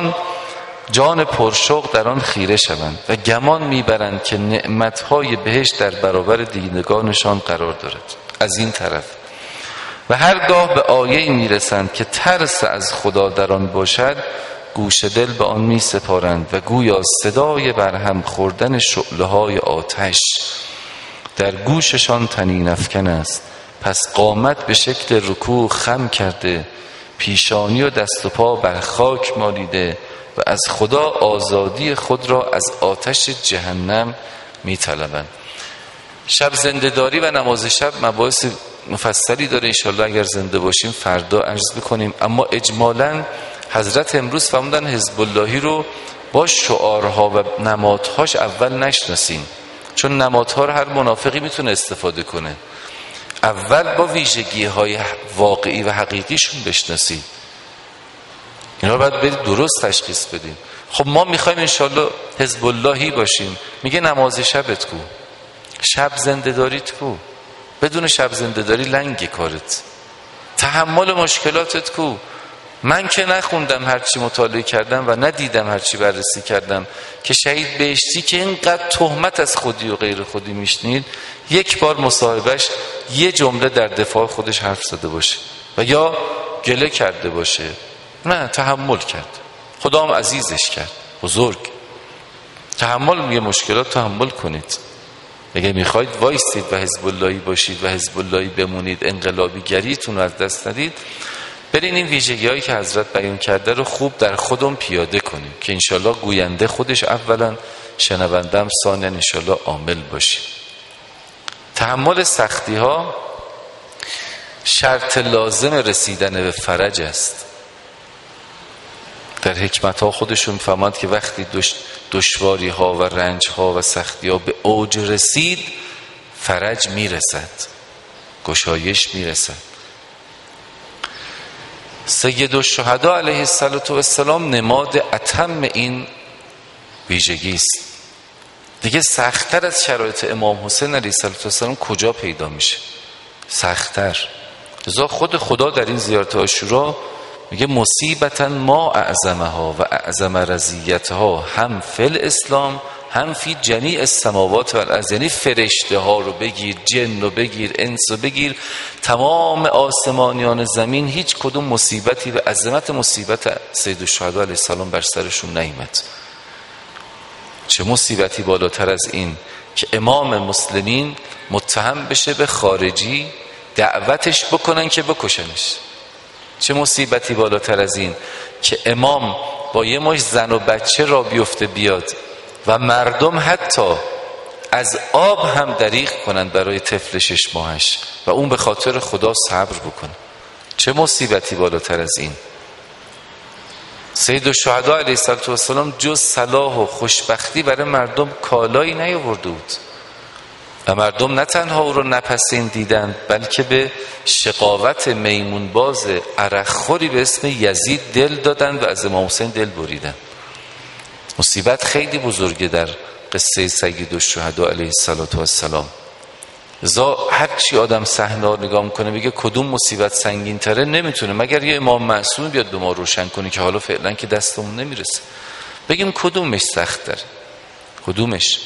جان پرشوق در آن خیره شوند و گمان میبرند که نعمتهای بهشت در برابر دیدگانشان قرار دارد. از این طرف و هرگاه به آیه‌ای میرسند که ترس از خدا در آن باشد، گوش دل به آن می سپارند و گویا صدای برهم خوردن شعله‌های آتش در گوششان طنین افکن است. پس قامت به شکل رکوع خم کرده، پیشانی و دست و پا بر خاک مالیده و از خدا آزادی خود را از آتش جهنم می طلبند. شب زنده‌داری و نماز شب مباحث مفصلی داره، انشالله اگر زنده باشیم فردا عرض بکنیم. اما اجمالاً حضرت امروز فرمودن حزب اللهی رو با شعارها و نمادهاش اول نشناسیم، چون نمادها رو هر منافقی میتونه استفاده کنه. اول با ویژگی‌های واقعی و حقیقیشون بشناسیم. اینا رو باید برید درست تشخیص بدیم. خب ما میخوایم انشالله حزب اللهی باشیم، میگه نماز شبت کو، شب زنده داریت کو. بدون شب زنده داری لنگ کارت. تحمل مشکلاتت کو. من که نخوندم هرچی مطالعه کردم و ندیدم هرچی بررسی کردم که شهید بهشتی که اینقدر تهمت از خودی و غیر خودی میشنید، یک بار مصاحبهش یه جمله در دفاع خودش حرف زده باشه و یا گله کرده باشه، نه، تحمل کرد. خدا هم عزیزش کرد، بزرگ. تحمل یه مشکلات تحمل کنید. اگه میخواید وایستید و حزب اللهی باشید و حزب اللهی بمونید، انقلابی گریتون رو از دست ندید، برین این ویژگی هایی که حضرت بیان کرده رو خوب در خودمون پیاده کنیم که انشالله گوینده خودش اولا، شنوندم ثانیا انشالله عامل باشیم. تحمل سختی ها شرط لازم رسیدن به فرج است. در حکمت ها خودشون میفهمند که وقتی دشواری ها و رنج ها و سختی ها به اوج رسید، فرج میرسد، گشایش میرسد. سید الشهدا علیه السلام نماد اتم این ویژگی است. دیگه سخت‌تر از شرایط امام حسین علیه السلام کجا پیدا میشه؟ سخت‌تر. لذا خود خدا در این زیارت عاشورا میگه مصیبتا ما اعظمها و اعظم رضیتها هم فی الاسلام هم فی جمیع السماوات و الارض. یعنی فرشته ها رو بگیر، جن رو بگیر، انس رو بگیر، تمام آسمانیان زمین، هیچ کدوم مصیبتی به عظمت مصیبت سید الشهدا علیه السلام بر سرشون نیامد. چه مصیبتی بالاتر از این که امام مسلمین متهم بشه به خارجی، دعوتش بکنن که بکشنش؟ چه مصیبتی بالاتر از این که امام با یه مش زن و بچه را بیفته بیاد و مردم حتی از آب هم دریغ کنن برای طفل 6 ماهش و اون به خاطر خدا صبر بکنه؟ چه مصیبتی بالاتر از این؟ سید الشهدا علیه السلام جز صلاح و خوشبختی برای مردم کالایی نیاورده بود و مردم نه تنها او رو نپسندیدند بلکه به شقاوت میمونباز عرقخوری به اسم یزید دل دادند و از امام حسین دل بریدند. مصیبت خیلی بزرگه در قصه سید الشهدا علیه السلام. لذا هر چی آدم صحنه رو نگاه میکنه میگه کدوم مصیبت سنگین تره، نمیتونه مگر یه امام معصوم بیاد به ما روشن کنه که حالا فعلا که دستمون نمیرسه بگیم کدومش سخت تره، کدومش.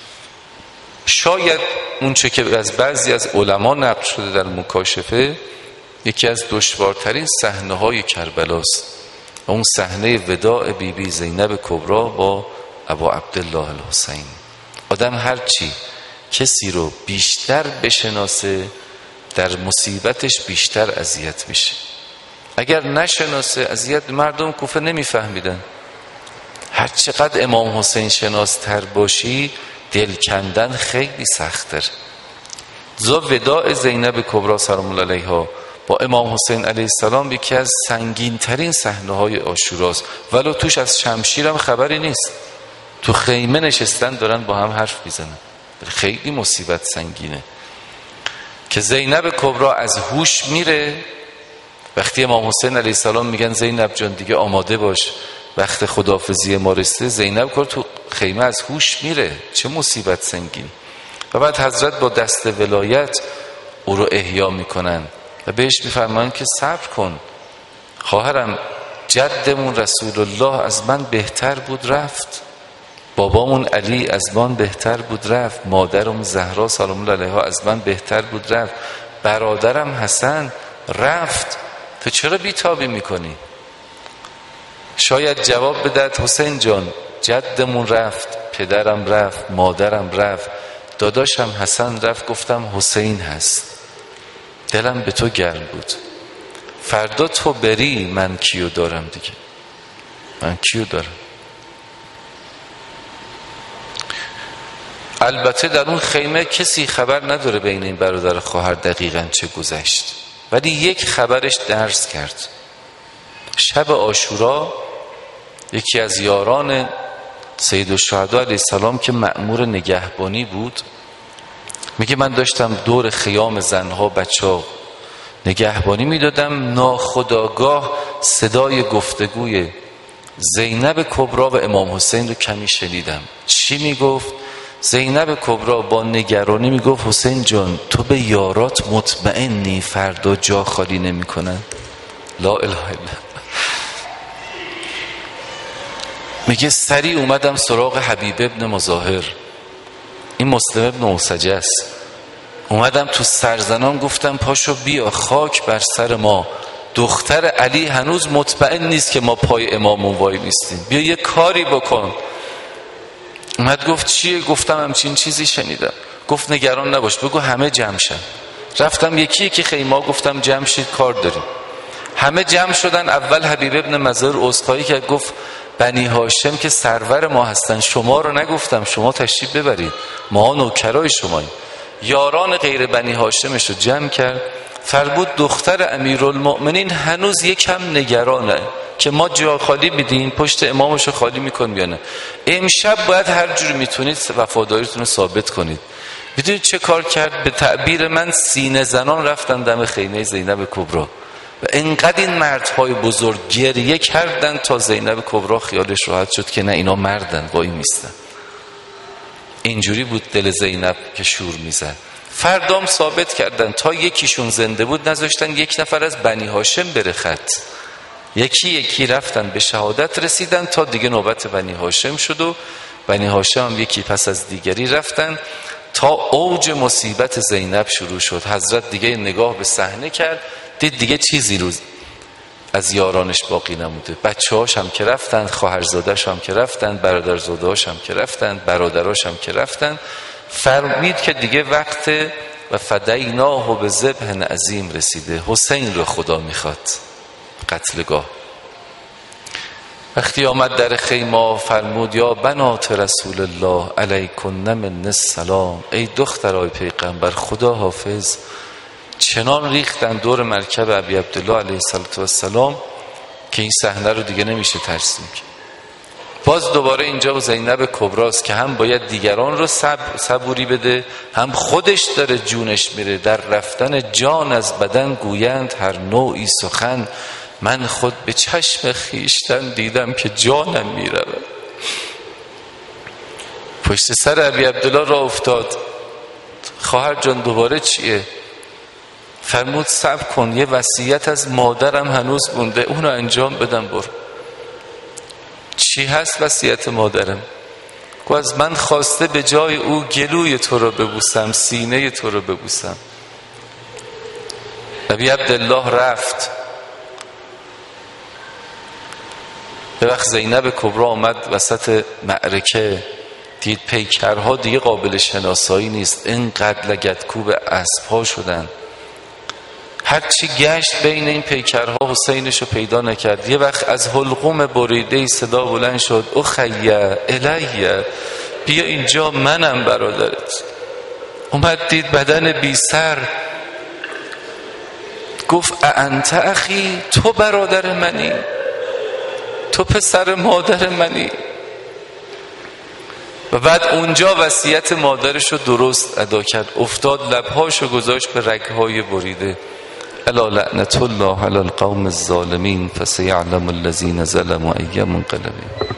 شاید اون چه که از بعضی از علما نقل شده در مکاشفه، یکی از دشوارترین صحنه های کربلاست، اون صحنه وداع بیبی زینب کبرا با ابا عبدالله الحسین. آدم هرچی کسی رو بیشتر بشناسه در مصیبتش بیشتر اذیت میشه. اگر نشناسه اذیت، مردم کوفه نمیفهمیدن. هر چقدر امام حسین شناستر باشی دل کندن خیلی سخت‌تر. زا وداع زینب کبرا سلام الله علیها با امام حسین علیه السلام یکی از سنگین ترین صحنه های عاشوراست، ولو توش از شمشیر هم خبری نیست. تو خیمه نشستن دارن با هم حرف میزنن. خیلی مصیبت سنگینه که زینب کبرا از هوش میره. وقتی امام حسین علیه السلام میگن زینب جان دیگه آماده باش، وقت خداحافظی ما رسیده، زینب کبرا تو خیمه از هوش میره. چه مصیبت سنگین. و بعد حضرت با دست ولایت او رو احیا میکنن و بهش میفرمان که صبر کن خواهرم، جدمون رسول الله از من بهتر بود رفت، بابامون علی از من بهتر بود رفت، مادرم زهرا سلام الله علیها از من بهتر بود رفت، برادرم حسن رفت، تو چرا بیتابی میکنی؟ شاید جواب بدهد حسین جان جدمون رفت، پدرم رفت، مادرم رفت، داداشم حسن رفت، گفتم حسین هست، دلم به تو گرم بود، فردا تو بری من کیو دارم دیگه، من کیو دارم؟ البته در اون خیمه کسی خبر نداره بین این برادر خواهر دقیقاً چه گذشت، ولی یک خبرش درس کرد. شب عاشورا یکی از یاران سید الشهدا علیه السلام که مأمور نگهبانی بود میگه من داشتم دور خیام زنها بچه‌ها نگهبانی میدادم، ناخودآگاه صدای گفتگوی زینب کبرا و امام حسین رو کمی شنیدم. چی میگفت؟ زینب کبرا با نگرانی میگفت حسین جان تو به یارات مطمئنی فردا جا خالی نمی کنن؟ لا اله الا الله. میگه سریع اومدم سراغ حبیب ابن مظاهر، این مسلم ابن اوسجه است، اومدم تو سرزنان گفتم پاشو بیا خاک بر سر ما، دختر علی هنوز مطمئن نیست که ما پای امامون وای میستیم، بیا یه کاری بکن. اومد گفت چیه؟ گفتم همچین چیزی شنیدم. گفت نگران نباش، بگو همه جمع شن. رفتم یکی یکی خیمه گفتم جمع شید، کار داریم. همه جمع شدن. اول حبیب ابن مظاهر عذرخواهی کرد، گفت بنی هاشم که سرور ما هستن، شما رو نگفتم، شما تشریف ببرید، ما نوکرای شماییم. یاران غیر بنی هاشمش رو جمع کرد. فرمود دختر امیرالمؤمنین هنوز یکم نگرانه که ما جا خالی میدیم، پشت امامش رو خالی میکنیم یا نه. امشب باید هر جوری میتونید وفاداریتون رو ثابت کنید. میدونید چه کار کرد؟ به تعبیر من سینه زنان رفتن دم خیمه زینب کبری و انقدر این مردهای بزرگ گریه کردن تا زینب کبری خیالش راحت شد که نه اینا مردن، وای میستن. اینجوری بود دل زینب که شور میزد. فردام ثابت کردن تا یکیشون زنده بود نذاشتن یک نفر از بنی هاشم بره خط. یکی یکی رفتن به شهادت رسیدن تا دیگه نوبت بنی هاشم شد و بنی هاشم هم یکی پس از دیگری رفتن تا اوج مصیبت زینب شروع شد. حضرت دیگه نگاه به صحنه کرد، دید دیگه چیزی روز از یارانش باقی نموده. بچه‌هاش هم که رفتن، خواهرزاده‌اش هم که رفتن، برادرزاده‌هاش هم که رفتن، برادراش هم که رفتن. فرمید که دیگه وقت و فدیناه و به ذبح عظیم رسیده، حسین رو خدا میخواد قتلگاه. وقتی آمد در خیمه فرمود یا بنات رسول الله علیکن من السلام، ای دخترای پیغمبر خدا حافظ. چنان ریختن دور مرکب ابی عبدالله علیه السلام که این صحنه رو دیگه نمیشه ترسیم کرد. باز دوباره اینجا و زینب کبراست که هم باید دیگران رو صبوری بده، هم خودش داره جونش میره. در رفتن جان از بدن گویند هر نوعی سخن، من خود به چشم خیشتن دیدم که جانم میرود. پشت سر ابی عبدالله را افتاد، خواهر جان دوباره چیه؟ فرمود صبر کن، یه وصیت از مادرم هنوز مونده، اونو انجام بدم برو. چی هست وصیت مادرم؟ گو از من خواسته به جای او گلوی تو رو ببوسم، سینه تو رو ببوسم. ابی عبدالله رفت. به وقت زینب کبری آمد وسط معرکه، دید پیکرها دیگه قابل شناسایی نیست، اینقدر لگدکوب اسب‌ها شدن. هرچی گشت بین این پیکرها حسینشو پیدا نکرد. یه وقت از حلقوم بریده صدا بلند شد اخیه الیه، بیا اینجا، منم برادرت. اومد دید بدن بی سر، گفت انت اخی، تو برادر منی، تو پسر مادر منی. و بعد اونجا وصیت مادرشو درست ادا کرد، افتاد لبهاشو گذاشت به رگهای بریده. الا لعنت الله علی القوم الظالمین فسیعلم الذین ظلموا ای منقلبین.